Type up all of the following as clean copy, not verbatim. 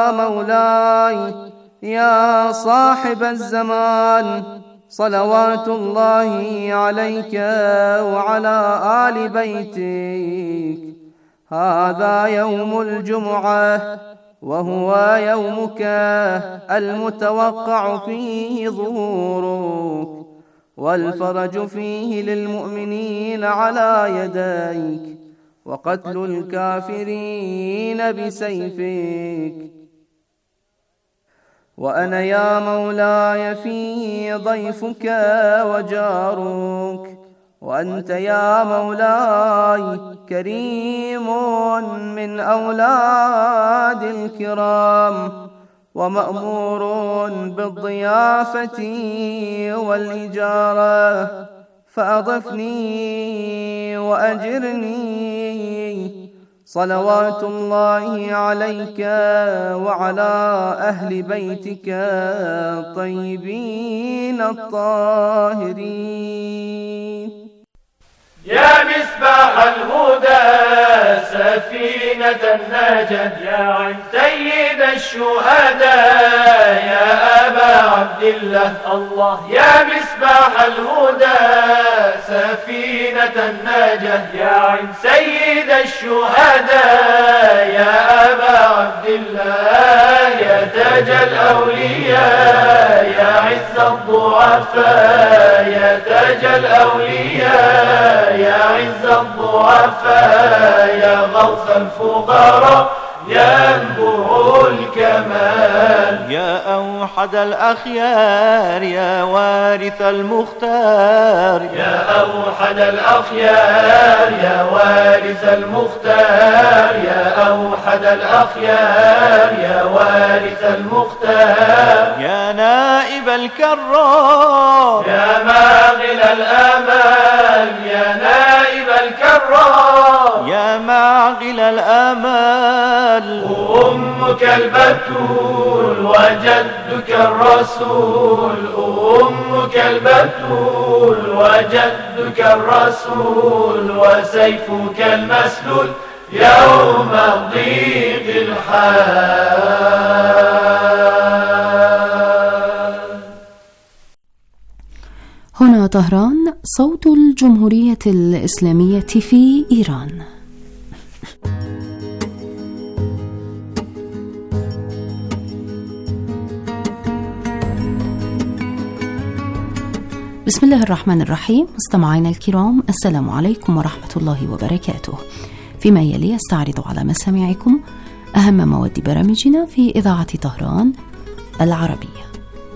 يا مولاي يا صاحب الزمان، صلوات الله عليك وعلى آل بيتك. هذا يوم الجمعة، وهو يومك المتوقع فيه ظهورك، والفرج فيه للمؤمنين على يديك، وقتل الكافرين بسيفك. وأنا يا مولاي في ضيفك وجارك، وأنت يا مولاي كريم من أولاد الكرام، ومأمور بالضيافة والإجارة، فأضفني وأجرني. صلوات الله عليك وعلى أهل بيتك الطيبين الطاهرين. يا مصباح الهدى سفينة النجاة، يا عين سيد الشهداء يا أبا عبد الله. الله يا مصباح الهدى سفينة النجاة، يا عين سيد الشهداء يا أبا عبد الله. يا تاج الأولياء يا عز الضعفاء، يا تاج الأولياء يا عز الضعفاء، يا غوث الفقراء يا أنبع الكمال. يا أوحد الأخيار يا وارث المختار، يا أوحد الأخيار يا وارث المختار، يا أوحد الأخيار يا وارث المختار. يا نائب الكرام يا ماغل الآمال، يا نائب الكرام يا معقل الآمال. أمك البتول وجدك الرسول، أمك البتول وجدك الرسول، وسيفك المسلول يوم ضيق الحال. هنا طهران، صوت الجمهورية الإسلامية في إيران. بسم الله الرحمن الرحيم. مستمعينا الكرام، السلام عليكم ورحمة الله وبركاته. فيما يلي استعرض على مسامعكم أهم مواد برامجنا في إذاعة طهران العربية.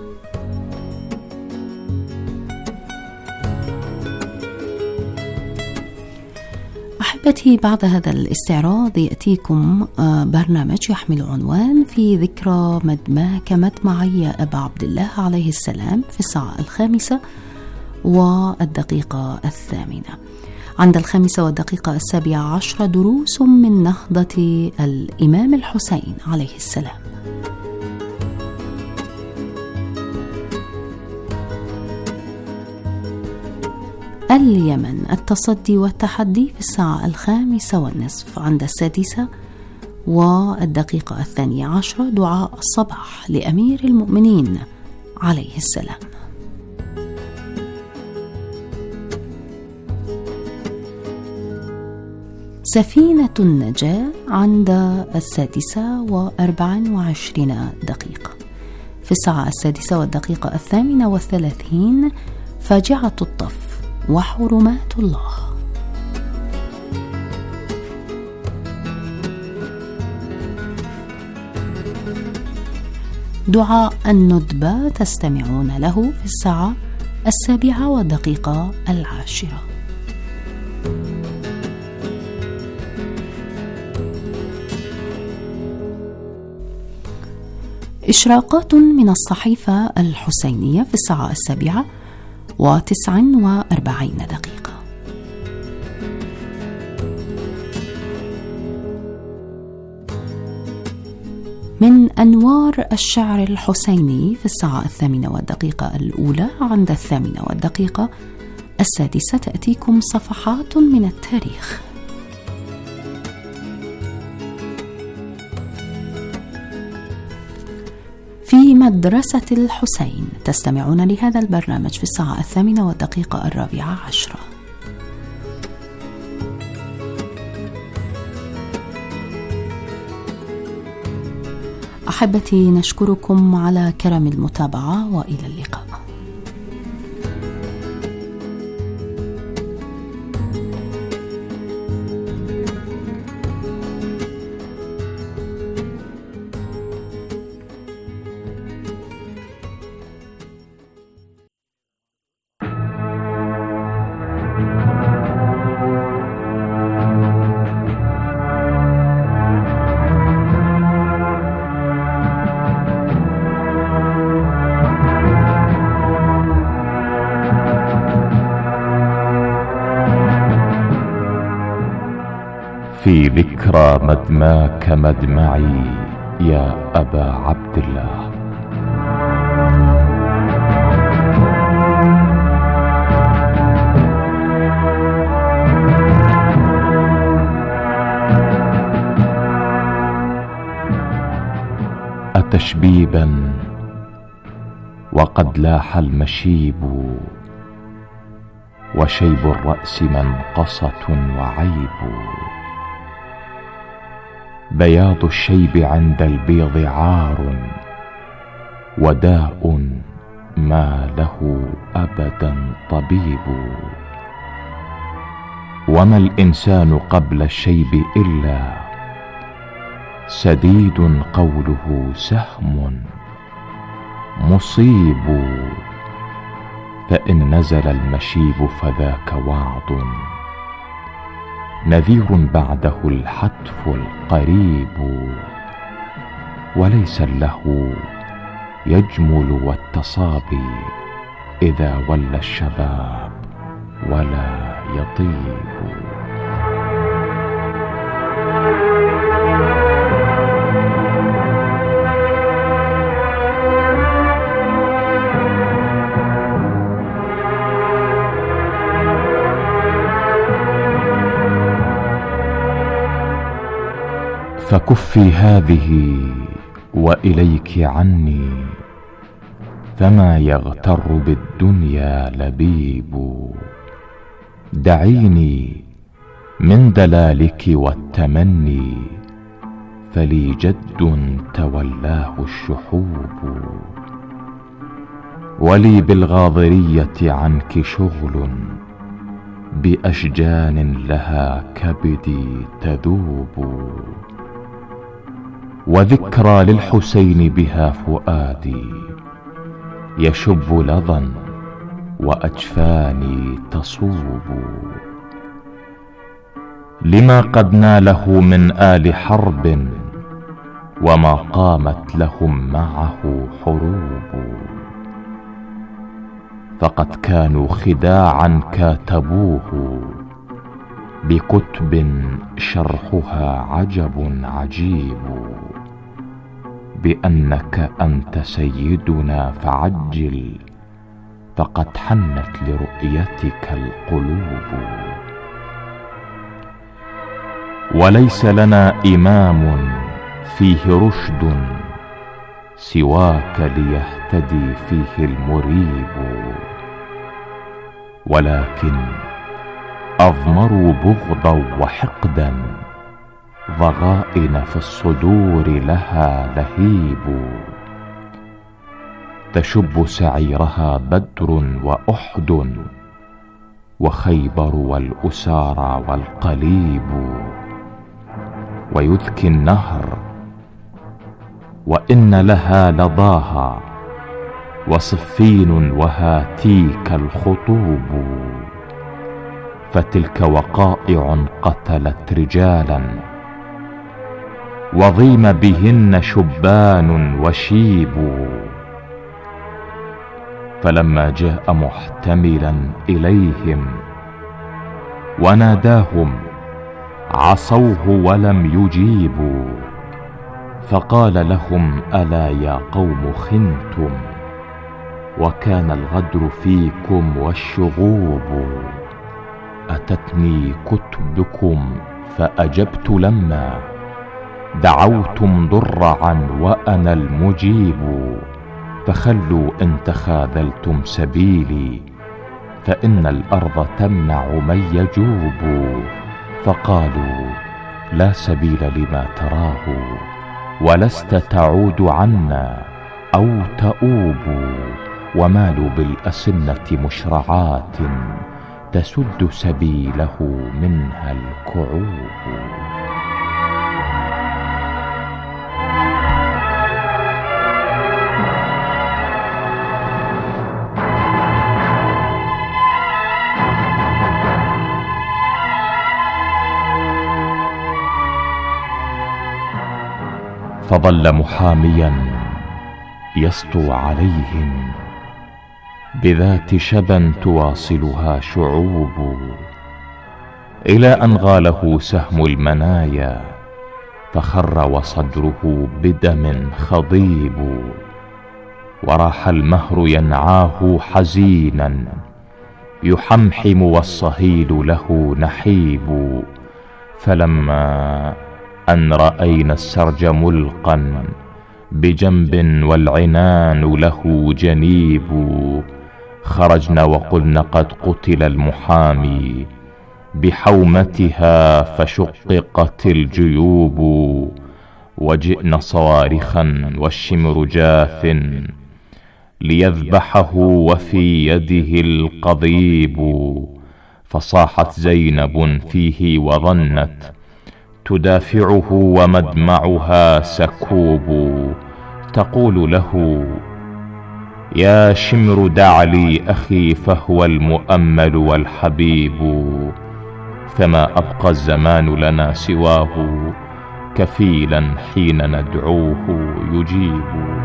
أحبتي، بعد هذا الاستعراض يأتيكم برنامج يحمل عنوان في ذكرى مدماك مدمعي أبا عبد الله عليه السلام في الساعة 5:08. عند 5:17 دروس من نهضة الإمام الحسين عليه السلام. اليمن، التصدي والتحدي في الساعة 5:30. عند 6:12 دعاء الصباح لأمير المؤمنين عليه السلام. سفينة النجاة عند 6:24. في الساعة 6:38 فاجعة الطف وحرمات الله. دعاء الندبة تستمعون له في الساعة 7:10. إشراقات من الصحيفة الحسينية في الساعة 7:49. من أنوار الشعر الحسيني في الساعة 8:01 الأولى. عند 8:06 تأتيكم صفحات من التاريخ. في مدرسة الحسين. تستمعون لهذا البرنامج في الساعة 8:04. أحبتي، نشكركم على كرم المتابعة وإلى اللقاء. في ذكرى مدماك مدمعي يا أبا عبد الله. أتشبيبا وقد لاح المشيب، وشيب الرأس منقصة وعيب، بياض الشيب عند البيض عار، وداء ما له أبدا طبيب. وما الإنسان قبل الشيب إلا سديد قوله سهم مصيب. فإن نزل المشيب فذاك وعظ، نذير بعده الحتف القريب. وليس له يجمل والتصابي إذا ولى الشباب ولا يطيب. فكفي هذه وإليك عني، فما يغتر بالدنيا لبيب. دعيني من دلالك والتمني، فلي جد تولاه الشحوب. ولي بالغاضرية عنك شغل، بأشجان لها كبدي تذوب. وذكرى للحسين بها فؤادي، يشب لظى وأجفاني تصوب. لما قد ناله من آل حرب، وما قامت لهم معه حروب. فقد كانوا خداعا كاتبوه، بكتب شرحها عجب عجيب. بأنك أنت سيدنا فعجل، فقد حنت لرؤيتك القلوب. وليس لنا إمام فيه رشد، سواك ليهتدي فيه المريب. ولكن أضمروا بغضا وحقدا، ضغائن في الصدور لها لهيب. تشب سعيرها بدر وأحد، وخيبر والأسارى والقليب. ويذكي النهر وإن لها لظاها، وصفين وهاتيك الخطوب. فتلك وقائع قتلت رجالا، وضيم بهن شبان وشيب. فلما جاء محتملا إليهم وناداهم، عصوه ولم يجيبوا. فقال لهم: ألا يا قوم خنتم، وكان الغدر فيكم والشغوب. أتتني كتبكم فأجبت لما دعوتم ضرعا وأنا المجيب، فخلوا إن تخاذلتم سبيلي، فإن الأرض تمنع من يجوب. فقالوا لا سبيل لما تراه، ولست تعود عنا أو تؤوب. ومالوا بالأسنة مشرعات، تسد سبيله منها الكعوب. فظل محاميا يسطو عليهم، بذات شبا تواصلها شعوب، إلى أن غاله سهم المنايا، فخر وصدره بدم خضيب. وراح المهر ينعاه حزينا، يحمحم والصهيل له نحيب. فلما أن رأينا السرج ملقا بجنب والعنان له جنيب، خرجنا وقلنا قد قتل المحامي بحومتها فشققت الجيوب. وجئنا صوارخا والشمر جاف ليذبحه وفي يده القضيب. فصاحت زينب فيه وظنت تدافعه ومدمعها سكوب، تقول له يا شمر دع لي أخي فهو المؤمل والحبيب. فما أبقى الزمان لنا سواه، كفيلا حين ندعوه يجيب.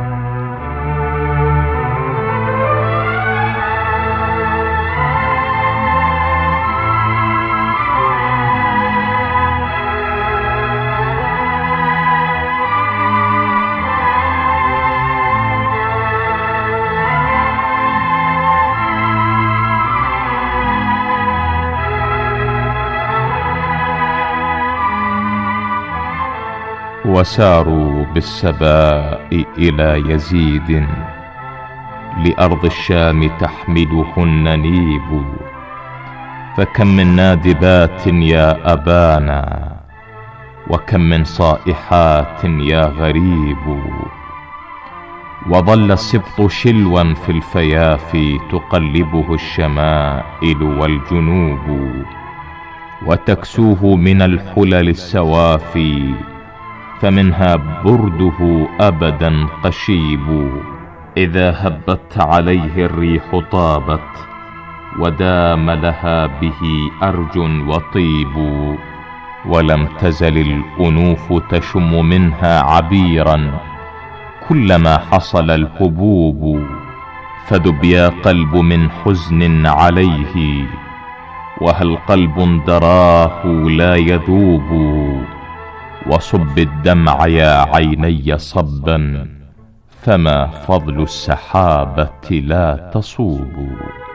وساروا بالسباء إلى يزيد، لأرض الشام تحمله الننيب. فكم من نادبات يا أبانا، وكم من صائحات يا غريب. وظل السبط شلوا في الفيافي، تقلبه الشمائل والجنوب. وتكسوه من الحلل السوافي، فمنها برده أبدا قشيب. إذا هبت عليه الريح طابت، ودام لها به أرج وطيب. ولم تزل الأنوف تشم منها عبيرا، كلما حصل الهبوب. فذب يا قلب من حزن عليه، وهل قلب دراه لا يذوب. وصب الدمع يا عيني صبا، فما فضل السحابة لا تصوب.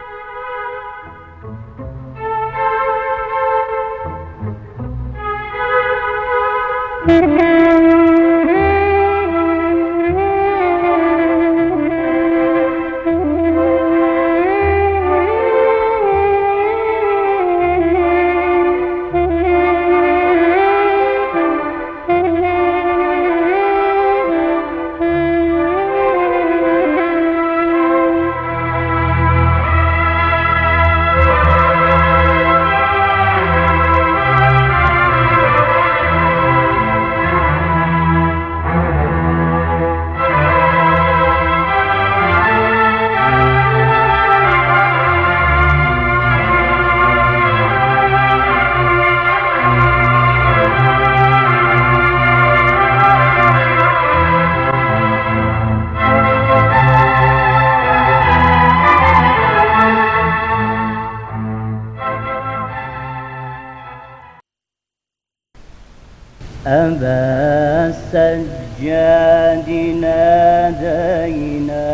أبا السجاد نادينا،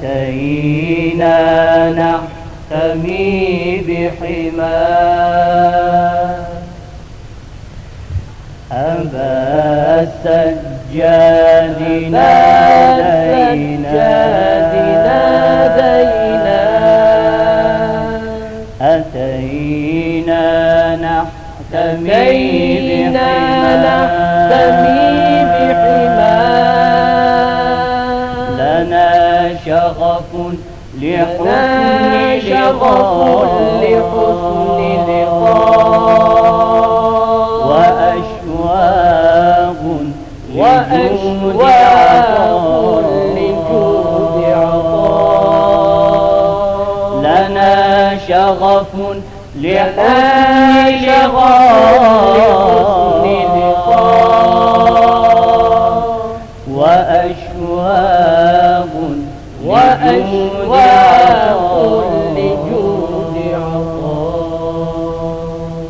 أتينا نحتمي بحماه. أبا السجاد نادينا أتينا نحتمي بحما لنا شغف لحسن لقاء وأشواق لجود عطاء لنا شغف لحسن لقاء وأشواق لجود عطاء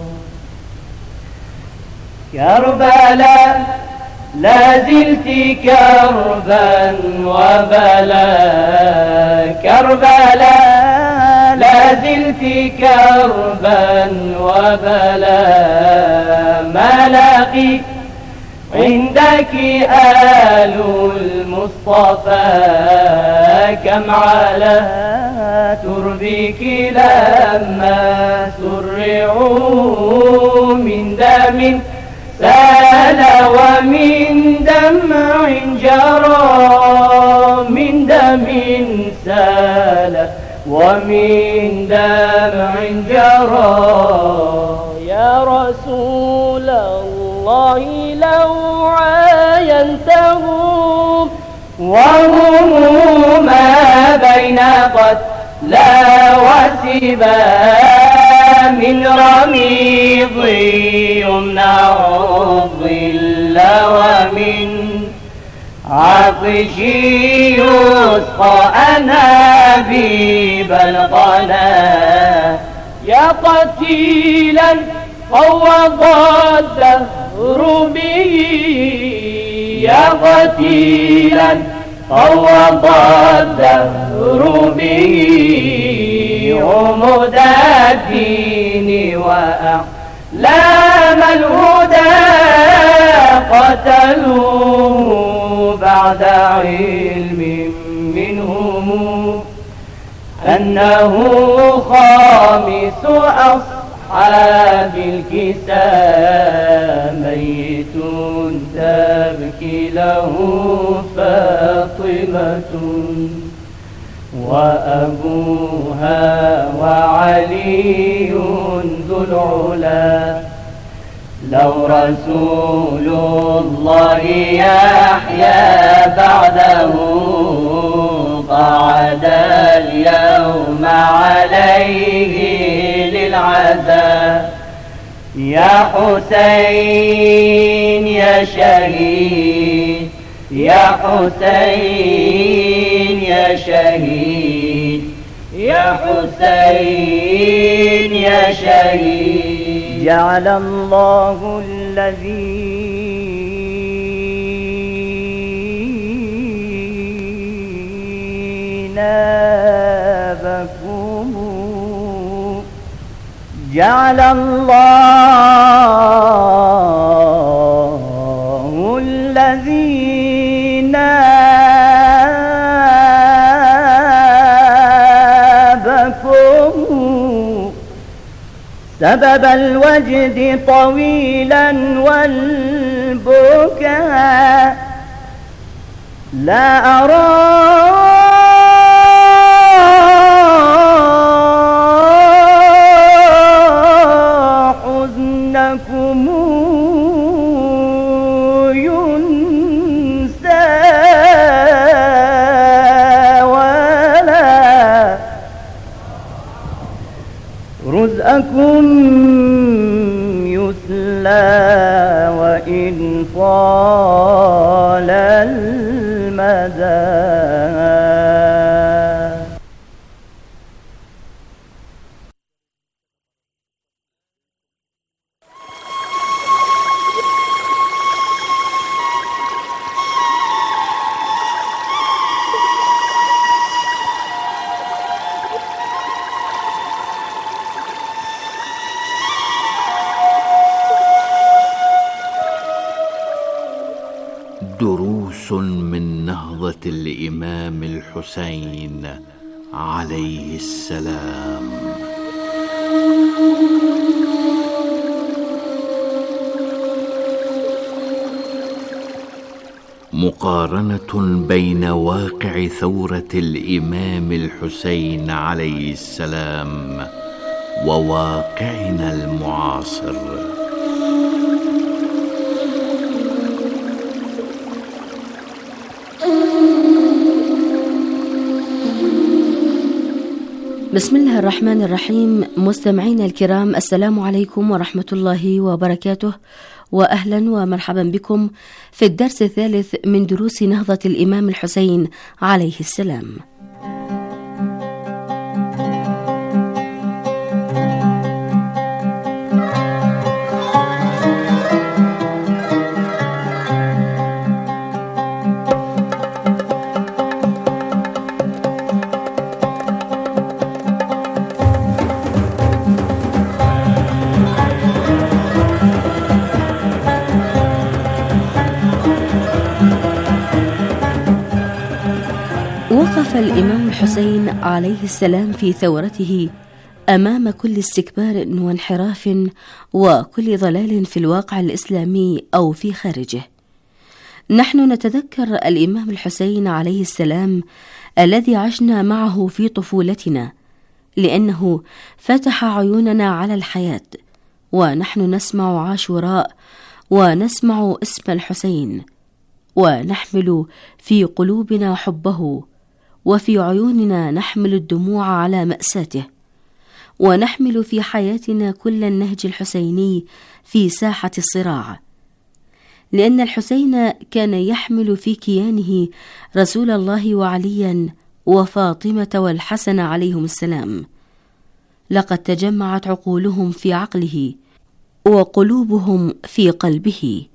كربلاء لا زلت كربا وبلاء كربلاء لا زلت كربا وبلاء ما لاقي عندك آل المصطفى كم على تربك لما سرعوا من دم سال ومن دمع جرى من دم سال ومن دمع جرى يا رسول الله لو عاينتهم وهم ما بين قتلى وسبا من رميض يمنع الظل ومن عطش يسقى أنابيب القنا يا قتيلا فوض الدهر به يا قتيلا فوض الدهر به عمود الدين وأعلام الهدى قتلوه بعد علم منهم أنه خامس أصحاب الكساء ميت تبكي له فاطمة وأبوها وعلي ذو العلا لو رسول الله يحيا بعده قعد اليوم عليه للعزاء يا حسين يا شهيد يا حسين يا شهيد يا حسين يا شهيد جعل الله الذين آبكم جعل الله الذين آبكم سبب الوجد طويلا والبكاء لا أرى حزنكم ينسى ولا رزقكم يسلى وإن طال المدى دروس من نهضة الإمام الحسين عليه السلام. مقارنة بين واقع ثورة الإمام الحسين عليه السلام وواقعنا المعاصر. بسم الله الرحمن الرحيم. مستمعينا الكرام، السلام عليكم ورحمة الله وبركاته، وأهلا ومرحبا بكم في الدرس الثالث من دروس نهضة الإمام الحسين عليه السلام. وقف الإمام الحسين عليه السلام في ثورته أمام كل استكبار وانحراف وكل ضلال في الواقع الإسلامي أو في خارجه. نحن نتذكر الإمام الحسين عليه السلام الذي عشنا معه في طفولتنا، لأنه فتح عيوننا على الحياة، ونحن نسمع عاشوراء ونسمع اسم الحسين، ونحمل في قلوبنا حبه، وفي عيوننا نحمل الدموع على مأساته، ونحمل في حياتنا كل النهج الحسيني في ساحة الصراع، لأن الحسين كان يحمل في كيانه رسول الله وعليا وفاطمة والحسن عليهم السلام. لقد تجمعت عقولهم في عقله وقلوبهم في قلبه،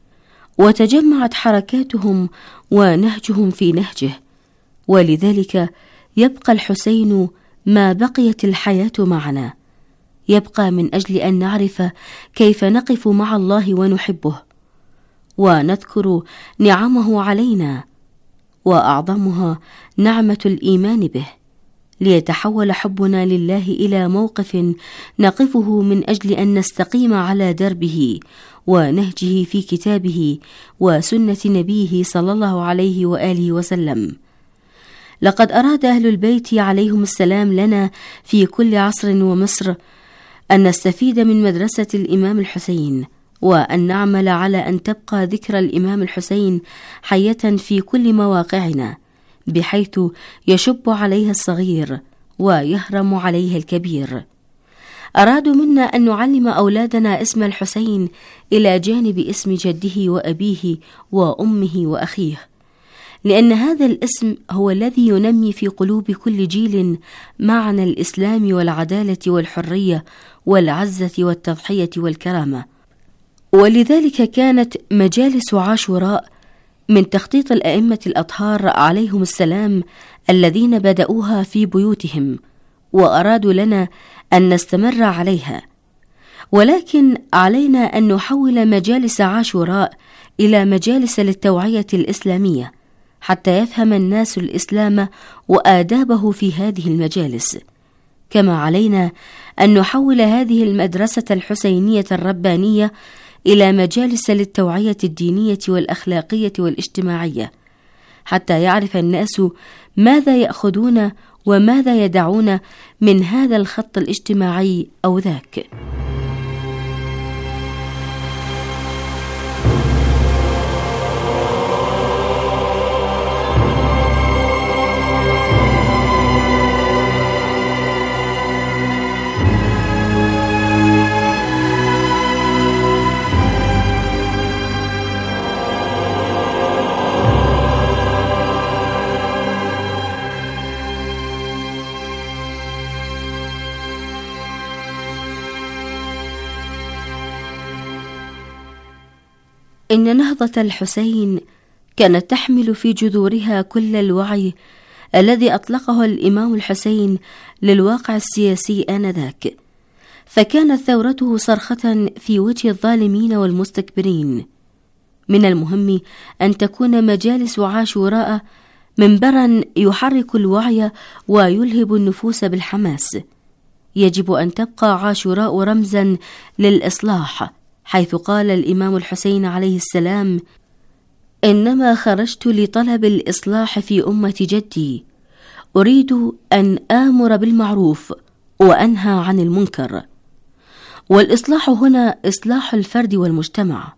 وتجمعت حركاتهم ونهجهم في نهجه، ولذلك يبقى الحسين ما بقيت الحياة معنا، يبقى من أجل أن نعرف كيف نقف مع الله ونحبه ونذكر نعمه علينا، وأعظمها نعمة الإيمان به، ليتحول حبنا لله إلى موقف نقفه من أجل أن نستقيم على دربه ونهجه في كتابه وسنة نبيه صلى الله عليه وآله وسلم. لقد أراد أهل البيت عليهم السلام لنا في كل عصر ومصر أن نستفيد من مدرسة الإمام الحسين، وأن نعمل على أن تبقى ذكرى الإمام الحسين حية في كل مواقعنا، بحيث يشب عليها الصغير ويهرم عليها الكبير. أرادوا منا أن نعلم أولادنا اسم الحسين إلى جانب اسم جده وأبيه وأمه وأخيه، لأن هذا الاسم هو الذي ينمي في قلوب كل جيل معنى الإسلام والعدالة والحرية والعزة والتضحية والكرامة. ولذلك كانت مجالس عاشوراء من تخطيط الأئمة الأطهار عليهم السلام الذين بدأوها في بيوتهم، وأرادوا لنا أن نستمر عليها، ولكن علينا أن نحول مجالس عاشوراء إلى مجالس للتوعية الإسلامية، حتى يفهم الناس الإسلام وآدابه في هذه المجالس. كما علينا أن نحول هذه المدرسة الحسينية الربانية إلى مجالس للتوعية الدينية والأخلاقية والاجتماعية، حتى يعرف الناس ماذا يأخذون وماذا يدعون من هذا الخط الاجتماعي أو ذاك. إن نهضة الحسين كانت تحمل في جذورها كل الوعي الذي أطلقه الإمام الحسين للواقع السياسي آنذاك، فكانت ثورته صرخة في وجه الظالمين والمستكبرين. من المهم أن تكون مجالس عاشوراء منبرا يحرك الوعي ويلهب النفوس بالحماس. يجب أن تبقى عاشوراء رمزا للإصلاح، حيث قال الإمام الحسين عليه السلام: إنما خرجت لطلب الإصلاح في أمة جدي، أريد أن آمر بالمعروف وأنهى عن المنكر. والإصلاح هنا إصلاح الفرد والمجتمع،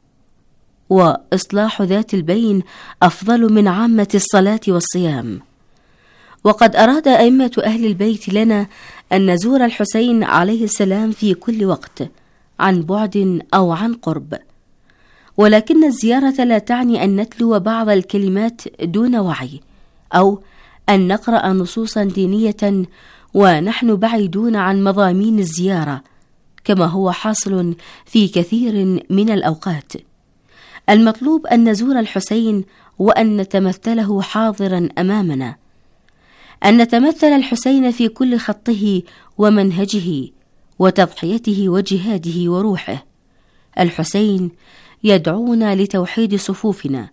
وإصلاح ذات البين أفضل من عامة الصلاة والصيام. وقد أراد أئمة أهل البيت لنا أن نزور الحسين عليه السلام في كل وقت، عن بعد أو عن قرب، ولكن الزيارة لا تعني أن نتلو بعض الكلمات دون وعي، أو أن نقرأ نصوصا دينية ونحن بعيدون عن مضامين الزيارة، كما هو حاصل في كثير من الأوقات. المطلوب أن نزور الحسين وأن نتمثله حاضرا أمامنا، أن نتمثل الحسين في كل خطه ومنهجه وتضحيته وجهاده وروحه. الحسين يدعونا لتوحيد صفوفنا.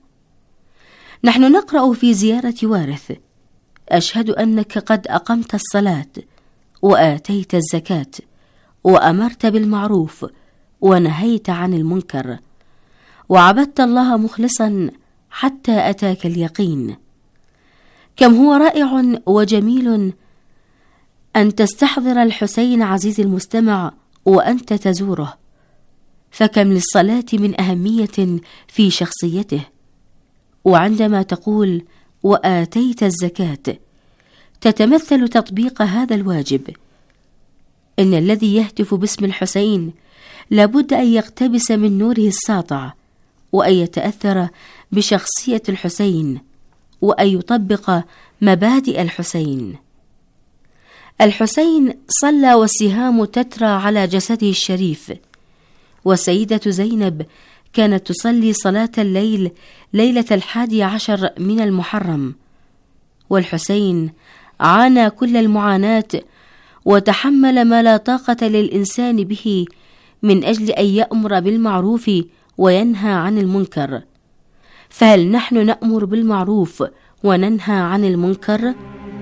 نحن نقرأ في زيارة وارث: أشهد أنك قد أقمت الصلاة وآتيت الزكاة وأمرت بالمعروف ونهيت عن المنكر وعبدت الله مخلصا حتى أتاك اليقين. كم هو رائع وجميل أن تستحضر الحسين عزيزي المستمع وأنت تزوره، فكم للصلاة من أهمية في شخصيته. وعندما تقول وآتيت الزكاة تتمثل تطبيق هذا الواجب. إن الذي يهتف باسم الحسين لابد أن يقتبس من نوره الساطع، وأن يتأثر بشخصية الحسين، وأن يطبق مبادئ الحسين. الحسين صلى والسهام تترى على جسده الشريف، والسيدة زينب كانت تصلي صلاة الليل ليلة 11 من المحرم، والحسين عانى كل المعاناة وتحمل ما لا طاقة للإنسان به من أجل أن يأمر بالمعروف وينهى عن المنكر. فهل نحن نأمر بالمعروف وننهى عن المنكر؟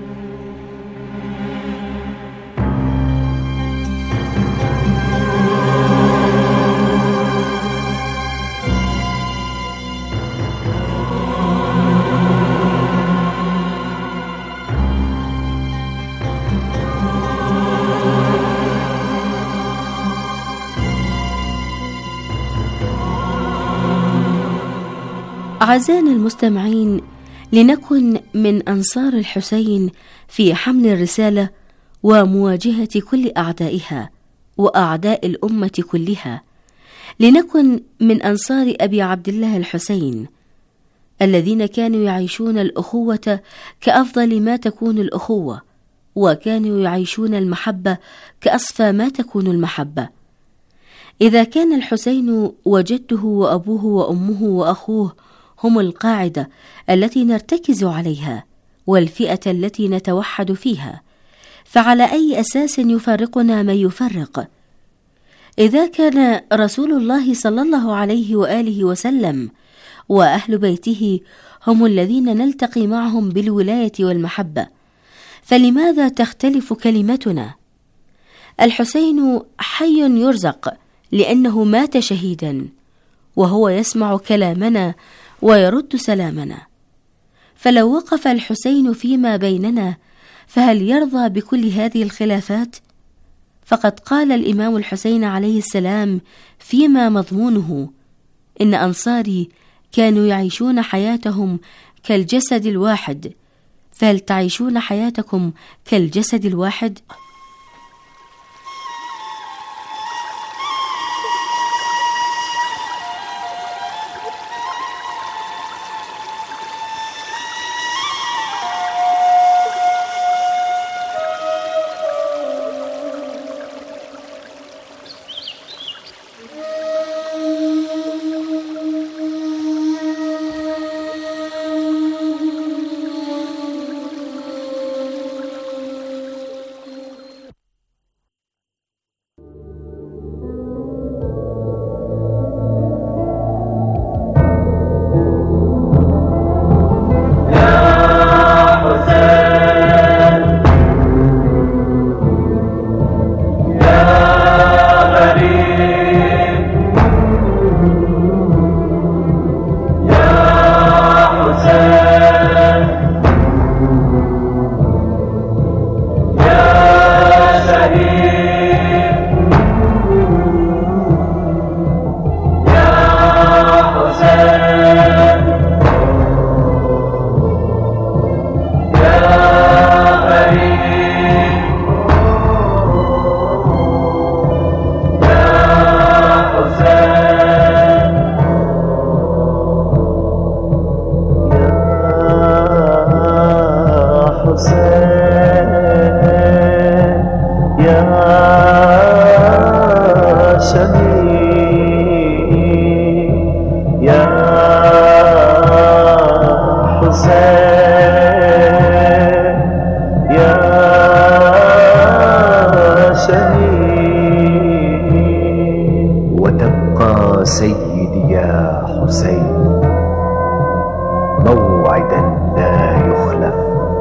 أعزائنا المستمعين، لنكن من أنصار الحسين في حمل الرسالة ومواجهة كل أعدائها وأعداء الأمة كلها. لنكن من أنصار أبي عبد الله الحسين الذين كانوا يعيشون الأخوة كأفضل ما تكون الأخوة، وكانوا يعيشون المحبة كأصفى ما تكون المحبة. إذا كان الحسين وجده وأبوه وأمه وأخوه هم القاعدة التي نرتكز عليها والفئة التي نتوحد فيها، فعلى أي أساس يفرقنا من يفرق؟ إذا كان رسول الله صلى الله عليه وآله وسلم وأهل بيته هم الذين نلتقي معهم بالولاية والمحبة، فلماذا تختلف كلمتنا؟ الحسين حي يرزق لأنه مات شهيدا، وهو يسمع كلامنا ويرد سلامنا. فلو وقف الحسين فيما بيننا فهل يرضى بكل هذه الخلافات؟ فقد قال الإمام الحسين عليه السلام فيما مضمونه: إن أنصاري كانوا يعيشون حياتهم كالجسد الواحد، فهل تعيشون حياتكم كالجسد الواحد؟ سيدي يا حسين موعدا لا يخلف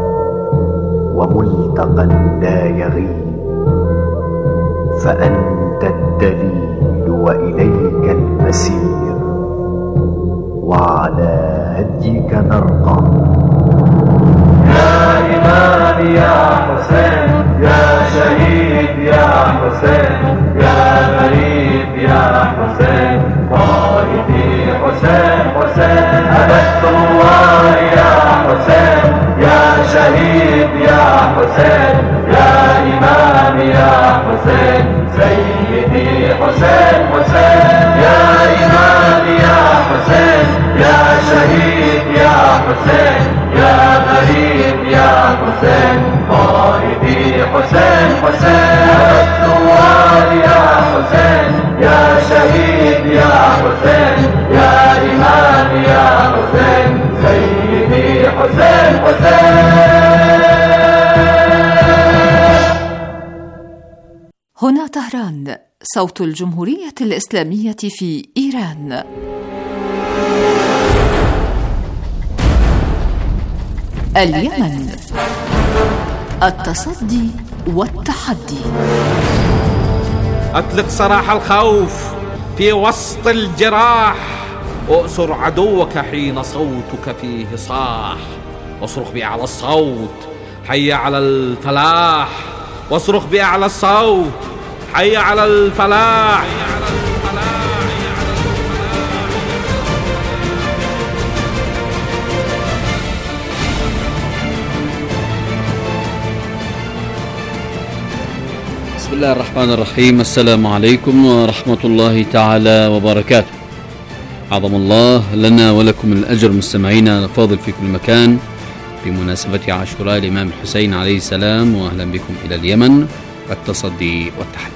وملتقى لا يغيب، فأنت الدليل وإليك المسير، وعلى هديك نرقى. يا إمام يا حسين، يا شهيد يا حسين، يا غريب يا حسين، قائدي حسين حسين، أبد الله يا حسين، يا شهيد يا حسين، يا إمام يا حسين، سيدي حسين حسين، يا إمام يا حسين، يا شهيد يا حسين، يا غريب يا حسين، قائدي حسين حسين، أبد الله يا حسين، يا شهيد يا حسين، يا إمام يا حسين، سيدي حسين حسين. هنا طهران، صوت الجمهورية الإسلامية في إيران. اليمن، التصدي والتحدي. أطلق سراح الخوف في وسط الجراح، أؤسر عدوك حين صوتك فيه صاح، واصرخ بأعلى الصوت حي على الفلاح، واصرخ بأعلى الصوت حي على الفلاح. بسم الله الرحمن الرحيم. السلام عليكم ورحمة الله تعالى وبركاته. عظم الله لنا ولكم الأجر مستمعينا الفاضل في كل مكان بمناسبة عاشوراء الإمام الحسين عليه السلام، وأهلا بكم إلى اليمن، التصدي والتحدي.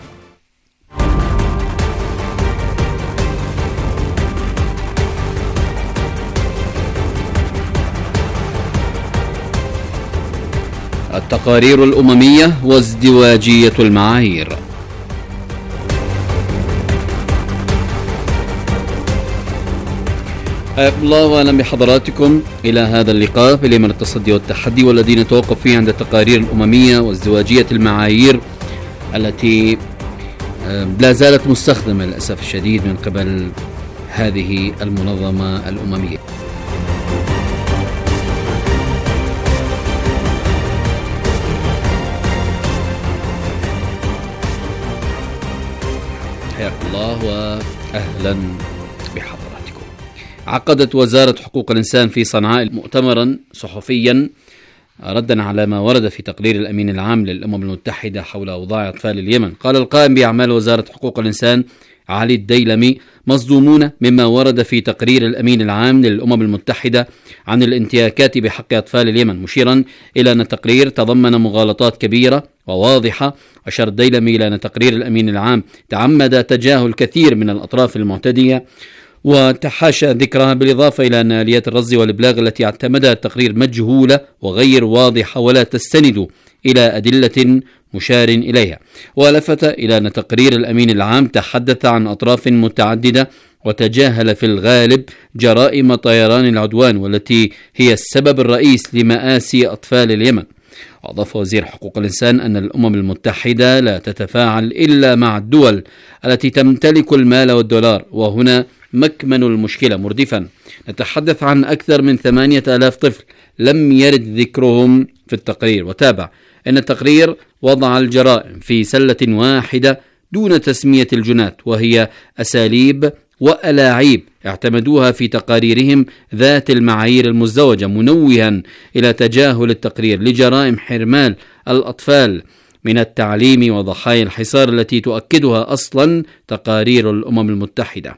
التقارير الأممية وازدواجية المعايير. حياكم الله وأهلا بحضراتكم إلى هذا اللقاء في اليمن التصدي والتحدي، والذي نتوقف فيه عند التقارير الأممية وازدواجية المعايير التي لا زالت مستخدمة للأسف الشديد من قبل هذه المنظمة الأممية. حياكم الله وأهلا بحضراتكم. عقدت وزارة حقوق الإنسان في صنعاء مؤتمرا صحفيا ردا على ما ورد في تقرير الأمين العام للأمم المتحدة حول أوضاع أطفال اليمن. قال القائم بأعمال وزارة حقوق الإنسان علي الديلمي: مصدومون مما ورد في تقرير الأمين العام للأمم المتحدة عن الانتهاكات بحق أطفال اليمن، مشيرا إلى أن التقرير تضمن مغالطات كبيرة وواضحة. أشار الديلمي إلى أن تقرير الأمين العام تعمد تجاهل كثير من الأطراف المعتدية وتحاشى ذكرها، بالإضافة إلى أن آليات الرصد والإبلاغ التي اعتمدها التقرير مجهولة وغير واضحة ولا تستند إلى أدلة مشار إليها. ولفت إلى أن تقرير الأمين العام تحدث عن أطراف متعددة وتجاهل في الغالب جرائم طيران العدوان، والتي هي السبب الرئيس لمآسي أطفال اليمن. وأضاف وزير حقوق الإنسان أن الأمم المتحدة لا تتفاعل إلا مع الدول التي تمتلك المال والدولار، وهنا مكمن المشكلة، مردفا: نتحدث عن أكثر من 8,000 طفل لم يرد ذكرهم في التقرير. وتابع أن التقرير وضع الجرائم في سلة واحدة دون تسمية الجنات، وهي أساليب وألاعيب اعتمدوها في تقاريرهم ذات المعايير المزدوجة، منوها إلى تجاهل التقرير لجرائم حرمان الأطفال من التعليم وضحايا الحصار التي تؤكدها أصلا تقارير الأمم المتحدة.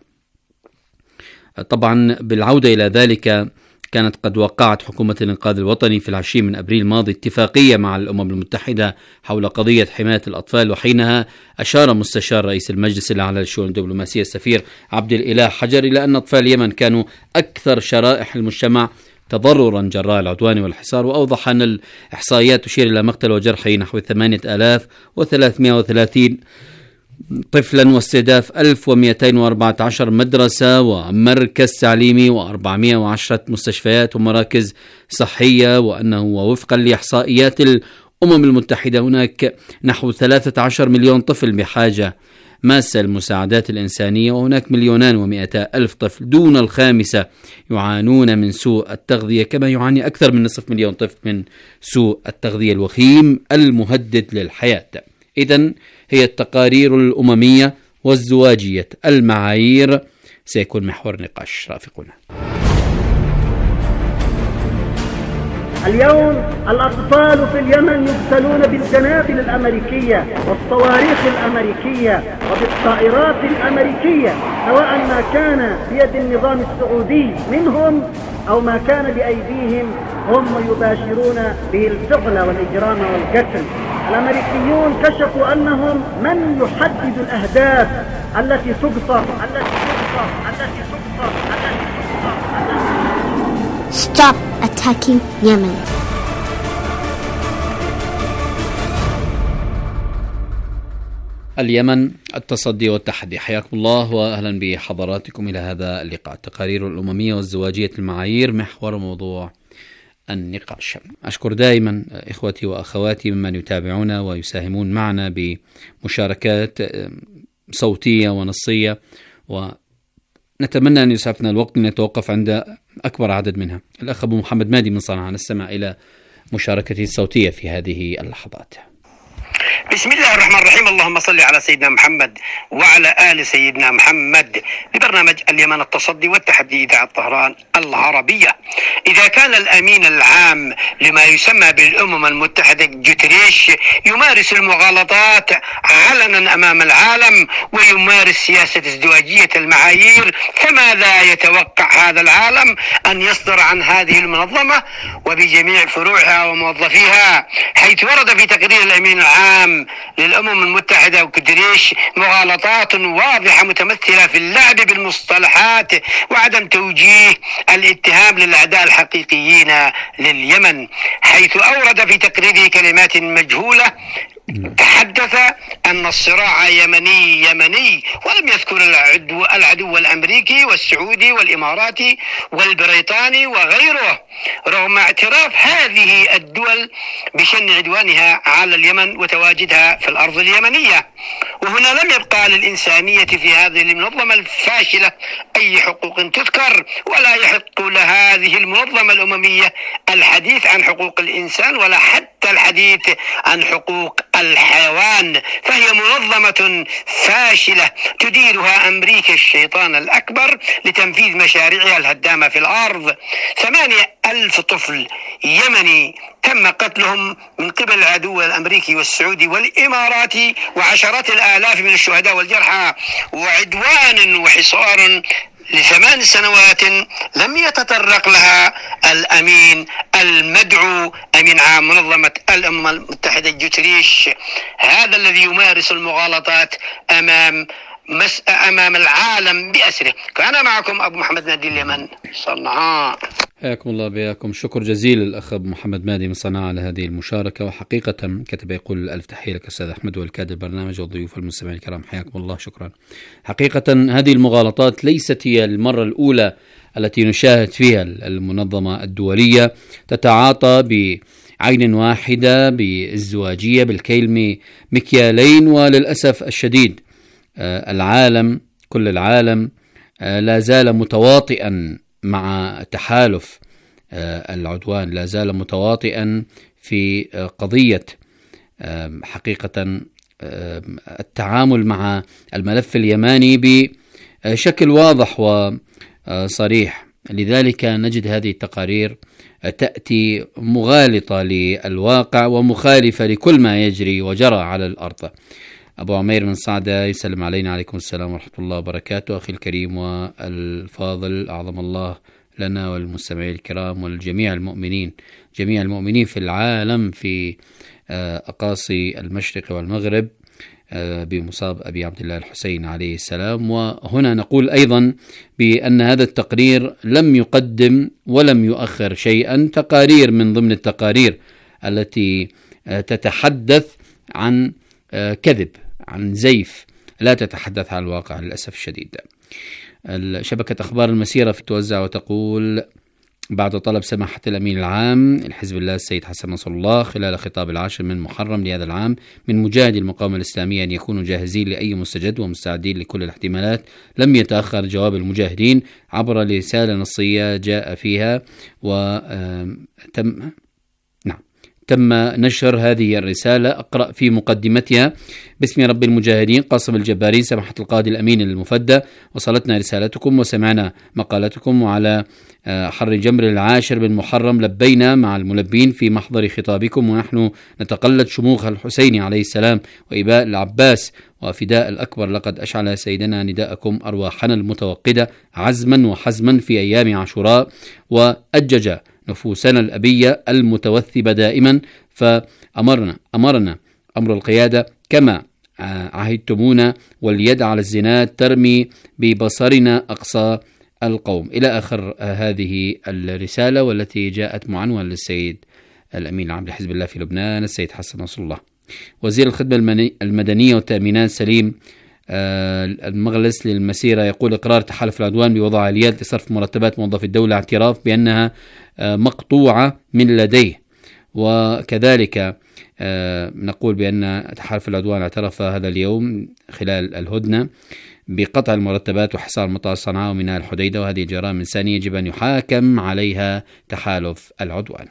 طبعا بالعودة إلى ذلك، كانت قد وقعت حكومة الإنقاذ الوطني في 20 من أبريل الماضي اتفاقية مع الأمم المتحدة حول قضية حماية الأطفال، وحينها أشار مستشار رئيس المجلس الأعلى للشؤون الدبلوماسية السفير عبد الإله حجر إلى أن أطفال اليمن كانوا أكثر شرائح المجتمع تضررا جراء العدوان والحصار، وأوضح أن الإحصائيات تشير إلى مقتل وجرح نحو 8,330 طفلا واستهداف 1214 مدرسة ومركز تعليمي و410 مستشفيات ومراكز صحية، وأنه وفقا لإحصائيات الأمم المتحدة هناك نحو 13 مليون طفل بحاجة ماسة المساعدات الإنسانية، وهناك 2,200,000 طفل دون الخامسة يعانون من سوء التغذية، كما يعاني أكثر من نصف مليون طفل من سوء التغذية الوخيم المهدد للحياة. إذن هي التقارير الأممية والزواجية المعايير سيكون محور نقاش. رافقونا. اليوم الأطفال في اليمن يقتلون بالقنابل الأمريكية والصواريخ الأمريكية وبالطائرات الأمريكية، سواء ما كان بيد النظام السعودي منهم أو ما كان بأيديهم هم يباشرون به الفعل والإجرام والقتل. الأمريكيون كشفوا أنهم من يحدد الأهداف التي تقصر. Stop attacking Yemen. اليمن، التصدي والتحدي. حياكم الله وأهلا بحضراتكم إلى هذا اللقاء. التقارير الأممية والزواجية المعايير محور موضوع النقاش. أشكر دائما إخوتي وأخواتي ممن يتابعون ويساهمون معنا بمشاركات صوتية ونصية، ونتمنى أن يسعفنا الوقت لنتوقف عند أكبر عدد منها. الأخ أبو محمد مادي من صنعاء، نستمع إلى مشاركته الصوتية في هذه اللحظات. بسم الله الرحمن الرحيم. اللهم صل على سيدنا محمد وعلى آل سيدنا محمد. ببرنامج اليمن التصدي والتحدي إذاعة طهران العربية. إذا كان الأمين العام لما يسمى بالأمم المتحدة جوتريش يمارس المغالطات علنا أمام العالم ويمارس سياسة ازدواجية المعايير، فماذا يتوقع هذا العالم أن يصدر عن هذه المنظمة وبجميع فروعها وموظفيها، حيث ورد في تقرير الأمين العام للأمم المتحدة وجوتريش مغالطات واضحة متمثلة في اللعب بالمصطلحات وعدم توجيه الاتهام للأعداء الحقيقيين لليمن، حيث أورد في تقريره كلمات مجهولة تحدث أن الصراع يمني ولم يذكر العدو الأمريكي والسعودي والإماراتي والبريطاني وغيره، رغم اعتراف هذه الدول بشن عدوانها على اليمن وتواجدها في الأرض اليمنية. وهنا لم يبقى للإنسانية في هذه المنظمة الفاشلة أي حقوق تذكر، ولا يحق لهذه المنظمة الأممية الحديث عن حقوق الإنسان ولا حتى الحديث عن حقوق الحيوان، فهي منظمة فاشلة تديرها أمريكا الشيطان الأكبر لتنفيذ مشاريعها الهدامة في الأرض. 8,000 طفل يمني تم قتلهم من قبل العدو الأمريكي والسعودي والإماراتي، وعشرات الآلاف من الشهداء والجرحى، وعدوان وحصار ل8 سنوات لم يتطرق لها الأمين المدعو أمين عام منظمة الأمم المتحدة جوتريش، هذا الذي يمارس المغالطات أمام العالم بأسره. كان معكم أبو محمد مادي اليمن صنعاء. حياكم الله بياكم. شكر جزيل الأخ أبو محمد مادي من صنعاء على هذه المشاركة، وحقيقة كتب يقول ألف تحية لك أستاذ أحمد والكادر البرنامج والضيوف المستمعين الكرام، حياكم الله. شكرا. حقيقة هذه المغالطات ليست هي المرة الأولى التي نشاهد فيها المنظمة الدولية تتعاطى بعين واحدة بالزواجية بالكيل مكيالين، وللأسف الشديد كل العالم لا زال متواطئا مع تحالف العدوان، لا زال متواطئا في قضية حقيقة التعامل مع الملف اليماني بشكل واضح وصريح. لذلك نجد هذه التقارير تأتي مغالطة للواقع ومخالفة لكل ما يجري وجرى على الأرض. أبو عمير من صعدة يسلم علينا. عليكم السلام ورحمة الله وبركاته. أخي الكريم والفاضل، أعظم الله لنا والمستمعين الكرام والجميع المؤمنين، جميع المؤمنين في العالم في أقاصي المشرق والمغرب بمصاب أبي عبد الله الحسين عليه السلام. وهنا نقول أيضا بأن هذا التقرير لم يقدم ولم يؤخر شيئا، تقارير من ضمن التقارير التي تتحدث عن كذب، عن زيف، لا تتحدث عن الواقع للأسف الشديد. شبكة أخبار المسيرة توزع وتقول: بعد طلب سماحة الأمين العام لحزب الله السيد حسن نصر الله خلال خطاب 10 من محرم لهذا العام من مجاهدي المقاومة الإسلامية أن يكونوا جاهزين لأي مستجد ومستعدين لكل الاحتمالات، لم يتأخر جواب المجاهدين عبر رسالة نصية جاء فيها تم نشر هذه الرسالة. أقرأ في مقدمتها: باسم رب المجاهدين قاسم الجبارين سماحة القائد الأمين المفدى، وصلتنا رسالتكم وسمعنا مقالتكم، وعلى حر جمر 10 من محرم لبينا مع الملبين في محضر خطابكم، ونحن نتقلد شموخ الحسين عليه السلام وإباء العباس وفداء الأكبر. لقد أشعل سيدنا نداءكم أرواحنا المتوقدة عزما وحزما في أيام عاشوراء، وأجج نفوسنا الأبية المتوثبة دائما، فأمرنا أمر القيادة كما عهدتمونا، واليد على الزناد ترمي ببصرنا أقصى القوم، إلى آخر هذه الرسالة، والتي جاءت معنونة للسيد الأمين العام لحزب الله في لبنان السيد حسن نصر الله. وزير الخدمة المدنية والتأمينات سليم المغلس للمسيرة يقول: إقرار تحالف العدوان بوضع آليات لصرف مرتبات موظفي الدولة، اعتراف بأنها مقطوعة من لديه. وكذلك نقول بأن تحالف العدوان اعترف هذا اليوم خلال الهدنة بقطع المرتبات وحصار مطار صنعاء وميناء الحديدة، وهذه جرائم إنسانية يجب أن يحاكم عليها تحالف العدوان.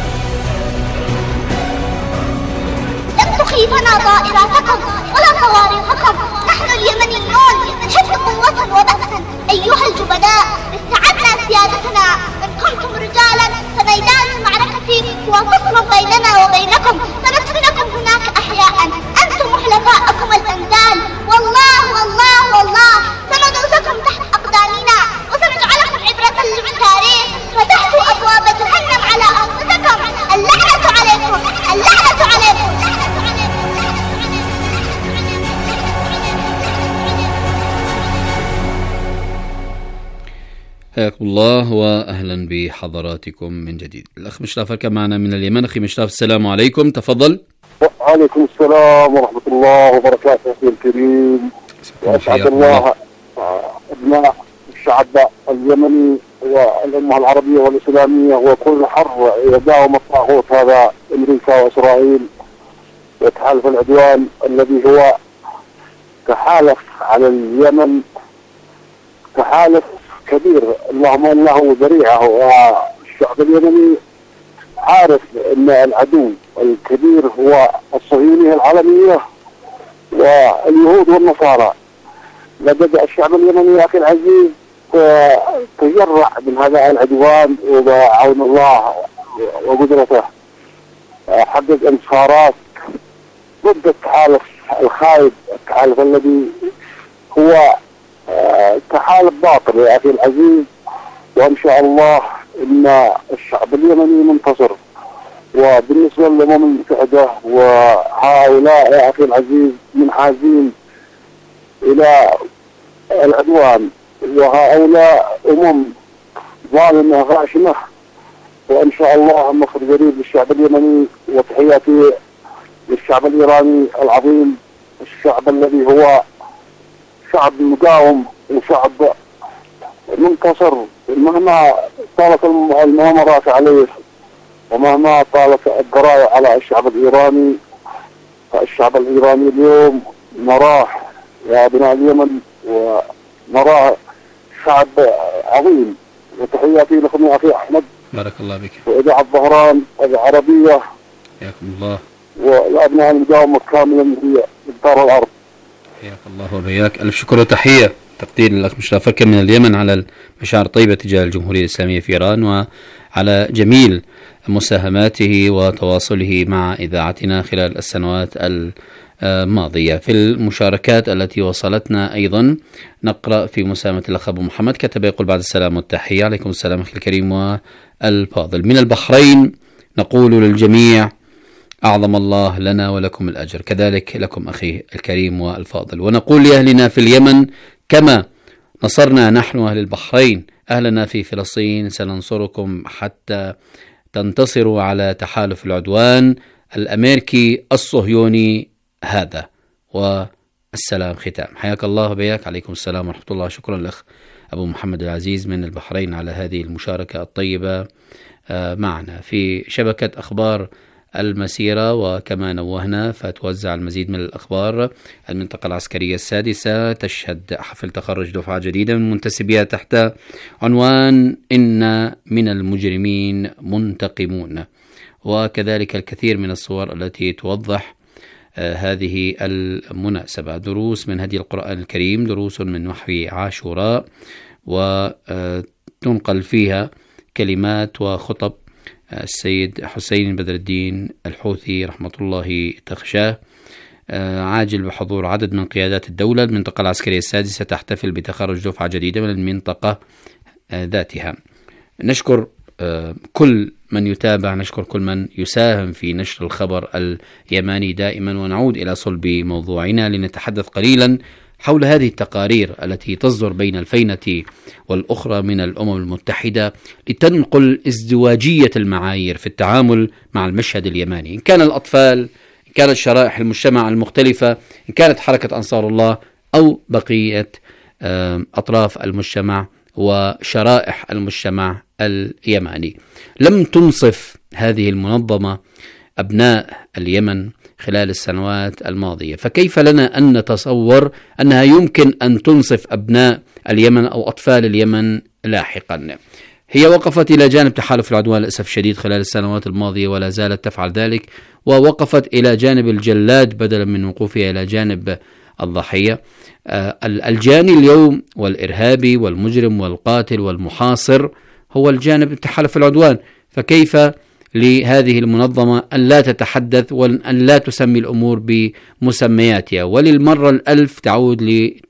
لن تخيفنا طائراتكم ولا صواريخكم، نحن اليمنيون نحب قوة وبأسا. أيها الجبناء، استعدنا سيادتنا، إن كنتم رجالا فميدان المعركة هو فصل بيننا وبينكم، سندفنكم هناك أحياء، أنتم حلفاءكم الأنزال، والله والله والله سندوسكم تحت أقدامنا، وسنجعلكم عبرة للتاريخ، فتحتوا أبواب جهنم على أنفسكم. اللعنة عليكم، اللعنة عليكم. حياكم الله وأهلا بحضراتكم من جديد. الأخ مشرف كان معنا من اليمن. أخي مشرف السلام عليكم، تفضل. وعليكم السلام ورحمة الله وبركاته أخي الكريم، وأسعد الله أبناء الشعب اليمني والأمة العربية والإسلامية وكل حر يداوم الطاغوت هذا أمريكا وإسرائيل وتحالف العدوان الذي هو تحالف على اليمن، تحالف كبير. اللهم انه ذريعه، والشعب اليمني عارف ان العدو الكبير هو الصهيونية العالمية واليهود والنصارى. لقد الشعب اليمني اخي العزيز تجرع من هذا العدوان، وبعون الله وقدرته حقق انتصارات ضد التحالف الخايب، التحالف الذي هو تحالف باطل يا أخي العزيز. وإن شاء الله إن الشعب اليمني منتصر. وبالنسبة للأمم المتحدة وهؤلاء يا أخي العزيز منحازين إلى العدوان، وهؤلاء ظالمة غاشمة. وإن شاء الله النصر قريب للشعب اليمني. وتحياتي للشعب الإيراني العظيم، الشعب الذي هو شعب مقاوم وشعب منتصر مهما طالت المؤامرات عليه ومهما طالت الضرائب على الشعب الإيراني. فالشعب الإيراني اليوم نراه يا أبناء اليمن، ونراه شعب عظيم. وتحياتي لكم يا أخي أحمد، بارك الله بك، وإذاعة ظهران العربية، حياكم الله، والأبناء المقاومة كاملا في دار الأرض. حياك الله وبياك. ألف شكر وتحية تقدير للأخ مشرف فركة من اليمن على المشاعر الطيبة تجاه الجمهورية الإسلامية في إيران، وعلى جميل مساهماته وتواصله مع إذاعتنا خلال السنوات الماضية. في المشاركات التي وصلتنا أيضا نقرأ في مساهمة الأخ أبو محمد، كتب يقول: بعد السلام والتحية. عليكم السلام أخي الكريم والفاضل. من البحرين نقول للجميع: أعظم الله لنا ولكم الأجر، كذلك لكم أخي الكريم والفاضل. ونقول لأهلنا في اليمن: كما نصرنا نحن أهل البحرين أهلنا في فلسطين، سننصركم حتى تنتصروا على تحالف العدوان الأمريكي الصهيوني هذا. السلام ختام. حياك الله وبياك. عليكم السلام ورحمة الله. شكرا الأخ أبو محمد العزيز من البحرين على هذه المشاركة الطيبة معنا في شبكة أخبار المسيرة. وكما نوهنا فتوزع المزيد من الأخبار. المنطقة العسكرية السادسة تشهد حفل تخرج دفعة جديدة من منتسبيها تحت عنوان إن من المجرمين منتقمون، وكذلك الكثير من الصور التي توضح هذه المناسبة. دروس من هدي القرآن الكريم، دروس من وحي عاشوراء، وتنقل فيها كلمات وخطب السيد حسين بدر الدين الحوثي رحمة الله تخشاه. عاجل بحضور عدد من قيادات الدولة. المنطقة العسكرية السادسة تحتفل بتخرج دفعة جديدة من المنطقة ذاتها. نشكر كل من يتابع، نشكر كل من يساهم في نشر الخبر اليماني دائما، ونعود إلى صلب موضوعنا لنتحدث قليلا حول هذه التقارير التي تصدر بين الفينة والأخرى من الأمم المتحدة لتنقل ازدواجية المعايير في التعامل مع المشهد اليماني، إن كان الأطفال، إن كانت شرائح المجتمع المختلفة، إن كانت حركة أنصار الله أو بقية أطراف المجتمع وشرائح المجتمع اليماني. لم تنصف هذه المنظمة أبناء اليمن خلال السنوات الماضية، فكيف لنا أن نتصور أنها يمكن أن تنصف أبناء اليمن أو أطفال اليمن لاحقا؟ هي وقفت إلى جانب تحالف العدوان للأسف الشديد خلال السنوات الماضية ولا زالت تفعل ذلك، ووقفت إلى جانب الجلاد بدلا من وقوفها إلى جانب الضحية. الجاني اليوم والإرهابي والمجرم والقاتل والمحاصر هو الجانب تحالف العدوان، فكيف لهذه المنظمة أن لا تتحدث وأن لا تسمي الأمور بمسمياتها، وللمرة الألف تعود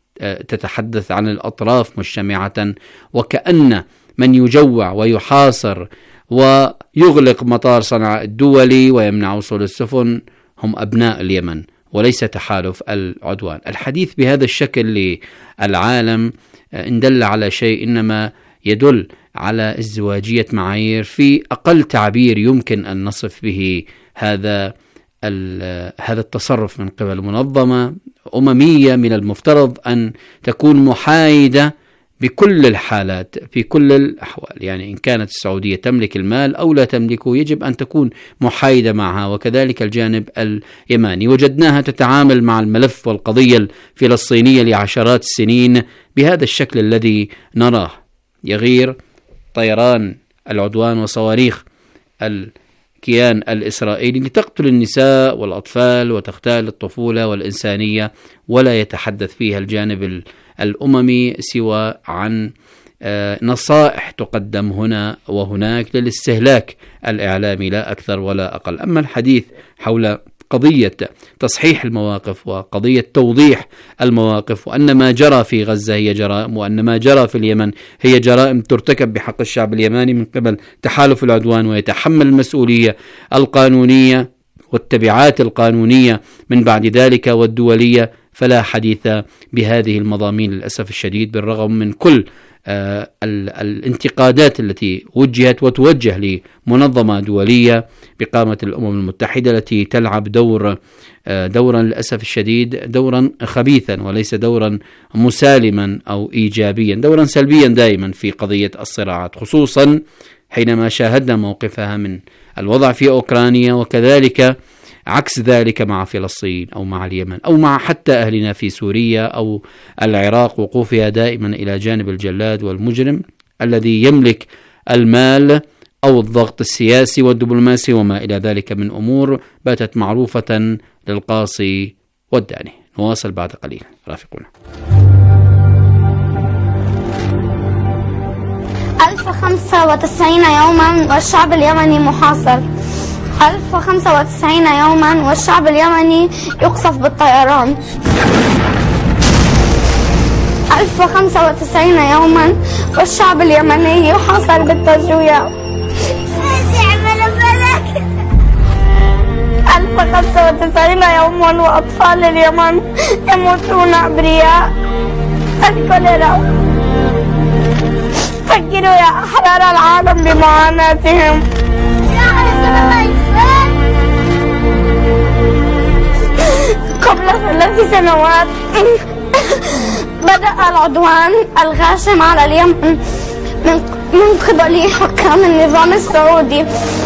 لتتحدث عن الأطراف مجتمعة، وكأن من يجوع ويحاصر ويغلق مطار صنعاء الدولي ويمنع وصول السفن هم أبناء اليمن وليس تحالف العدوان. الحديث بهذا الشكل للعالم إن دل على شيء إنما يدل على ازدواجية معايير، في أقل تعبير يمكن أن نصف به هذا التصرف من قبل منظمة أممية من المفترض أن تكون محايدة بكل الحالات في كل الأحوال. يعني إن كانت السعودية تملك المال أو لا تملكه يجب أن تكون محايدة معها، وكذلك الجانب اليماني. وجدناها تتعامل مع الملف والقضية الفلسطينية لعشرات السنين بهذا الشكل الذي نراه، يغير طيران العدوان وصواريخ الكيان الإسرائيلي لتقتل النساء والأطفال وتغتال الطفولة والإنسانية، ولا يتحدث فيها الجانب الأممي سوى عن نصائح تقدم هنا وهناك للاستهلاك الإعلامي لا أكثر ولا أقل. أما الحديث حول قضية تصحيح المواقف وقضية توضيح المواقف، وأن ما جرى في غزة هي جرائم، وأن ما جرى في اليمن هي جرائم ترتكب بحق الشعب اليماني من قبل تحالف العدوان، ويتحمل المسؤولية القانونية والتبعات القانونية من بعد ذلك والدولية، فلا حديث بهذه المضامين للأسف الشديد، بالرغم من كل الانتقادات التي وجهت وتوجه لمنظمة دولية بقامة الأمم المتحدة التي تلعب دورا للأسف الشديد دورا خبيثا وليس دورا مسالما أو إيجابيا، دورا سلبيا دائما في قضية الصراعات، خصوصا حينما شاهدنا موقفها من الوضع في أوكرانيا، وكذلك عكس ذلك مع فلسطين أو مع اليمن أو مع حتى أهلنا في سوريا أو العراق، وقوفها دائما إلى جانب الجلاد والمجرم الذي يملك المال أو الضغط السياسي والدبلوماسي وما إلى ذلك من أمور باتت معروفة للقاصي والداني. نواصل بعد قليل، رافقونا. 1095 يوما والشعب اليمني محاصر. 1095 يوما والشعب اليمني يقصف بالطيران. 1095 يوما والشعب اليمني يحاصر بالتجويع. 1095 يوما وأطفال اليمن يموتون أبرياء. الكوليرا. فكروا يا أحرار العالم بمعاناتهم. قبل 3 سنوات بدأ العدوان الغاشم على اليمن من قبل حكام النظام السعودي.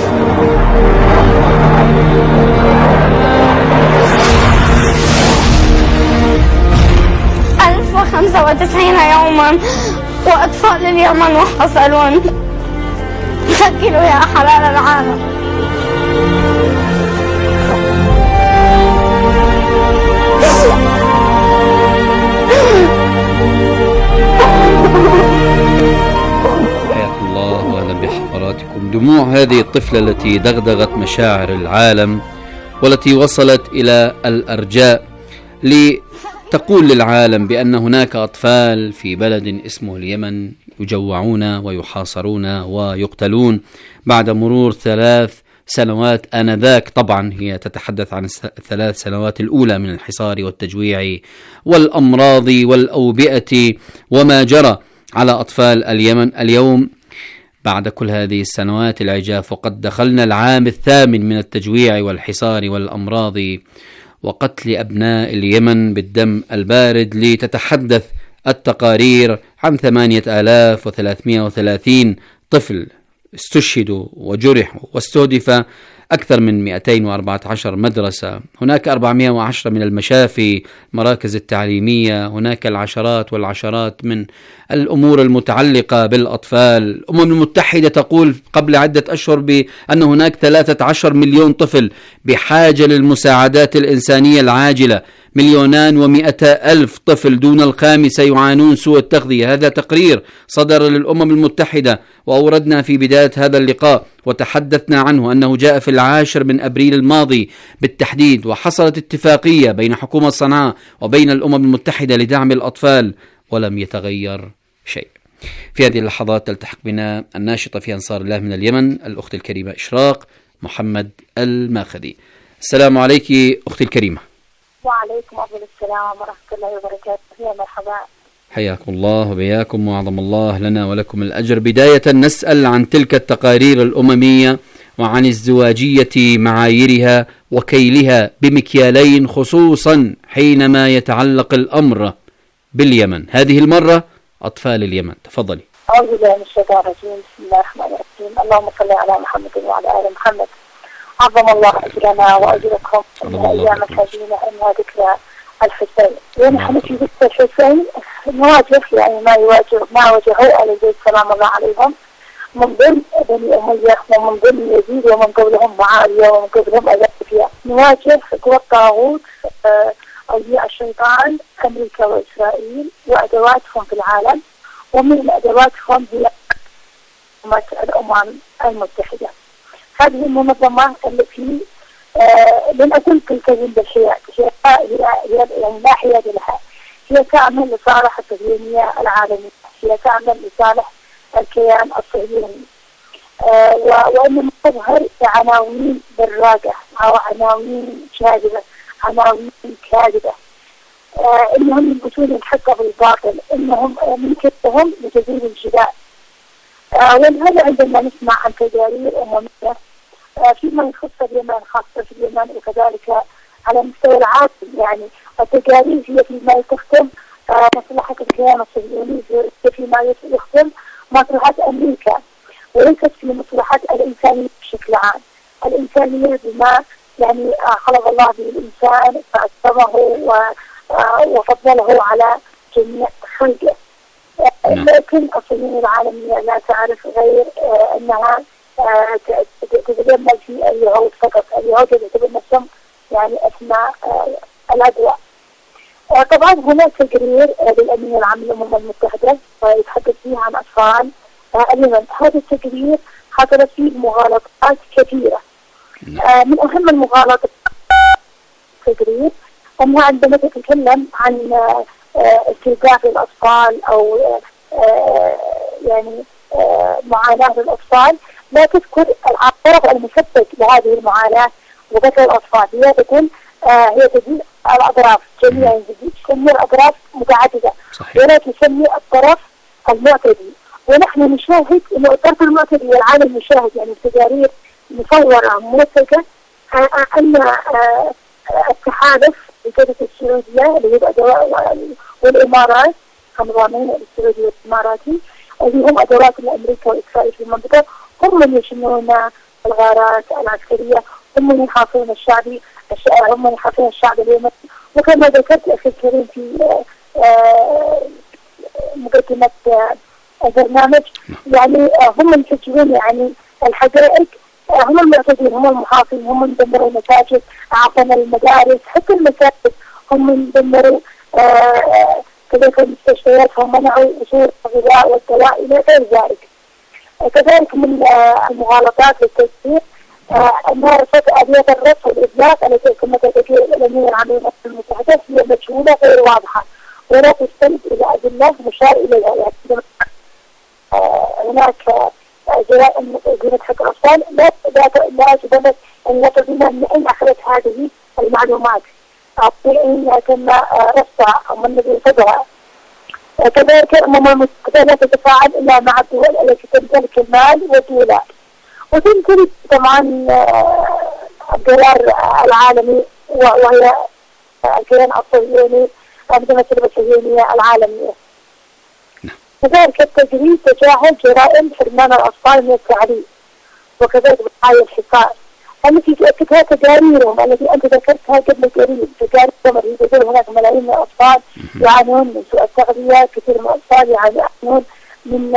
1095 يوما وأطفال اليمن محاصرون. سجلوا يا حلال العالم. حياكم الله واهلا بحضراتكم. دموع هذه الطفلة التي دغدغت مشاعر العالم والتي وصلت إلى الأرجاء لتقول للعالم بأن هناك أطفال في بلد اسمه اليمن يجوعون ويحاصرون ويقتلون بعد مرور 3 سنوات. آنذاك طبعا هي تتحدث عن 3 سنوات الأولى من الحصار والتجويع والأمراض والأوبئة وما جرى على أطفال اليمن. اليوم بعد كل هذه السنوات العجاف وقد دخلنا العام 8 من التجويع والحصار والأمراض وقتل أبناء اليمن بالدم البارد، لتتحدث التقارير عن 8330 طفل استشهدوا وجرحوا، واستهدف أكثر من 214 مدرسة، هناك 410 من المشافي، المراكز التعليمية، هناك العشرات والعشرات من الأمور المتعلقة بالأطفال. الأمم المتحدة تقول قبل عدة أشهر بأن هناك 13 مليون طفل بحاجة للمساعدات الإنسانية العاجلة، 2,200,000 طفل دون الخامسة يعانون سوء التغذية. هذا تقرير صدر للأمم المتحدة وأوردنا في بداية هذا اللقاء وتحدثنا عنه أنه جاء في 10 من أبريل الماضي بالتحديد، وحصلت اتفاقية بين حكومة صنعاء وبين الأمم المتحدة لدعم الأطفال ولم يتغير شيء. في هذه اللحظات تلتحق بنا الناشطة في أنصار الله من اليمن الأخت الكريمة إشراق محمد الماخذي. السلام عليك أختي الكريمة. وعليكم أفضل السلام ورحمة الله وبركاته. يا مرحبا. حياكم الله وبياكم وعظم الله لنا ولكم الأجر. بداية نسأل عن تلك التقارير الأممية وعن ازدواجية معاييرها وكيلها بمكيالين، خصوصا حينما يتعلق الأمر باليمن. هذه المرة أطفال اليمن. تفضلي. أعوذ بالله من الشيطان الرجيم. بسم الله الرحمن الرحيم. اللهم صل على محمد وعلى آل محمد. عظم الله أجرنا وأجركم من أيام الحزينة إنها ذكرى الحسين. ونحن في ذكرى الحسين نواجه يعني ما واجهوا آل البيت سلام الله عليهم من ضمن بني أمية ومن ضمن يزيد ومن قبلهم معاوية ومن قبلهم أيوب. نواجه قوى الطاغوت أولياء الشيطان أمريكا وإسرائيل وأدواتهم في العالم، ومن أدواتهم هي الأمم المتحدة. هذه المنظمة التي لن أقول تلتزم بالحياد، هي يعني لا حياد لها، هي تعمل لصالح الصهيونية العالمية، هي تعمل لصالح الكيان الصهيوني، وإنما تظهر عناوين براقة أو عناوين كاذبة، عناوين كاذبة، إنهم ينبتون الحق بالباطل، إنهم من كتبهم لتزيد الجدال. ولهذا عندما نسمع عن تجارب أممية فيما يخص اليمن، خاصة في اليمن وكذلك على مستوى العالم، يعني التجارب هي فيما تخدم مصلحة الكيان الصهيوني، فيما يخدم مصلحة أمريكا، وليست في مصلحة الإنسانية بشكل عام. الإنسانية بما يعني خلق الله به الإنسان فأكرمه وفضله على جميع خلقه. لكن الصهيونية العالمية لا تعرف غير أنها تتجمل في اليهود فقط. اليهود يعتبر نفسهم يعني أسماء الأدواء. طبعا هناك تقرير للأمين العام للأمم المتحدة يتحدث فيه عن أطفال اليمن. هذا التقرير حصلت فيه مغالطات كثيرة. من أهم المغالطات التقرير أنها عندما تتكلم عن استهداف الأطفال أو يعني معاناة الأطفال لا تذكر العقاب المسبب لهذه المعاناة وقتل الأطفال. هي تقول هي تجيء الأطراف جميعا، تسمي الأطراف متعددة ولا تسمي الطرف المعتدي. ونحن نشاهد أن الطرف المعتدي والعالم يشاهد يعني التقارير مصورة موثقة أن التحالف لجبهة السعودية اللي هي والإمارات، النظامين السعودي والإماراتي اللي هم أدوات الأمريكا وإسرائيل في المنطقة، هم من يشنون الغارات العسكرية، هم من يحاصرون الشعب اليمني. وكما ذكرت أخي الكريم في مقدمة البرنامج، يعني هم يسجلون يعني الحقائق، هم المعتدين، هم المحاصرين، هم يدمروا المساجد، عفوا المدارس، حتى المساجد هم يدمروا كذلك المستشفيات، هم منعوا وصول الغذاء والدواء إلى غير ذلك. كذلك من المغالطات والتجديد ممارسة آليات الرفع والإطلاق التي كما تذكر الأمين العام للأمم المتحدة هي مجهولة غير واضحة ولا تستند إلى أدلة مشار إليها. يعني هناك جرائم جريمة حق الأطفال لا تثبت أن لا تظن من أين أخذت هذه المعلومات أو أين تم رصدها أو من الذي رصدها. كذلك الأمم المتحدة لا تتفاعل إلا مع الدول التي تمتلك المال والدولار، وتمتلك طبعا الدولار العالمي وهي الكيان الصهيوني أنظمة الصهيونية العالمية. كذلك التجريد تجاهل جرائم حرمان الأطفال من التعليم، وكذلك بقايا الحصار التي تؤكدها تقاريرهم التي أنت ذكرتها قبل قليل. تقاريرهم يقول هناك ملايين من الأطفال يعانون من سوء التغذية، كثير من الأطفال يعانون من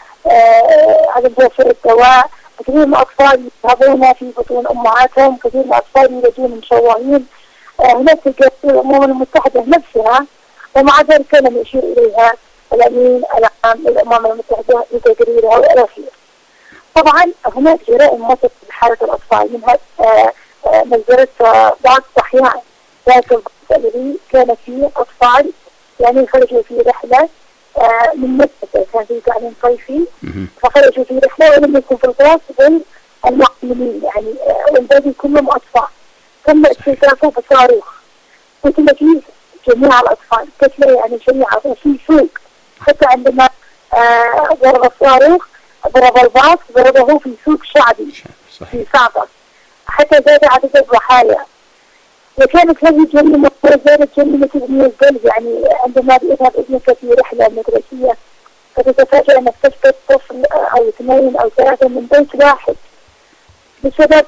عدم توفر الدواء، كثير من الأطفال يذهبون في بطون أمهاتهم، كثير من الأطفال يولدون مشوهين. هناك تقارير الأمم المتحدة نفسها، ومع ذلك لم يشير إليها الأمين العام للأمم المتحدة بتقريرها الأخير. طبعا هناك جرائم مصر بحالة الأطفال، منها نزلت بعض الأحيان ذات الذي كان فيه أطفال يعني خرجوا في رحلة من مدرسة، كان في تعليم صيفي، فخرجوا في رحلة ولم يكن في الباص غير المعلمين يعني والباقي كلهم أطفال. تم اكتشافه بصاروخ قتل فيه جميع الأطفال، قتل يعني جميع في سوق، حتى عندما ضرب الصاروخ ضرب الباص ضربه في سوق شعبي في صعبة، حتى زاد عدد الضحايا. وكانت هذه الجريمة زادت جريمة ابن الجلد، يعني عندما يذهب ابنك في رحلة مدرسية فتتفاجأ أنك تفقد طفل أو 2 أو 3 من بيت واحد بسبب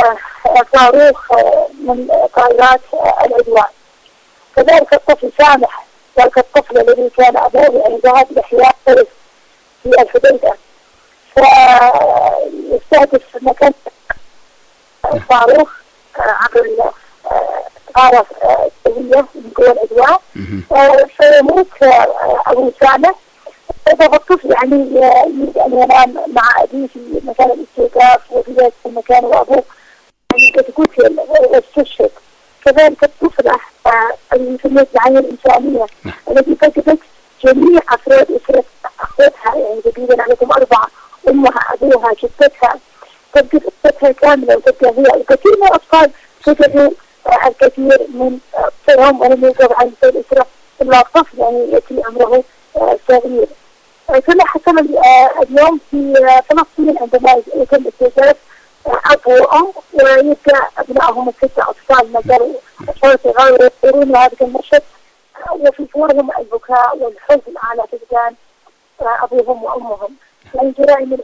صاروخ من طائرات العدوان. كذلك الطفل سامح، ذلك الطفل الذي كان أبوه يعني ذهب لإحياء طفل في الحديدة، فيستهدف مكان الصاروخ عبر غارة سورية من قوى العدوان، فيموت أبو سامح. فالطفل يعني يريد أن ينام مع أبيه في مكان الاستيقاظ، وفي ذلك المكان وأبوه يعني قد قتل واستشهد. كذلك الطفلة التي سميت بعين الإنسانية التي فقدت جميع أفراد أسرة أخوتها، يعني تقريبا عليكم 4، أمها، أبوها، جدتها، تفقد أسرتها كاملة وتبقى هي. وكثير من الأطفال فقدوا الكثير من أطفالهم ولم يوجد عن الأسرة إلا طفل يعني يأتي عمره صغير. كما حصل اليوم في فلسطين عندما يتم استهداف أب وأم ويبقى أبنائهم 6 أطفال ما زالوا أطفال صغار يرون هذا المشهد، وفي صورهم البكاء والحزن على فقدان أبوهم وأمهم. يعني جرائم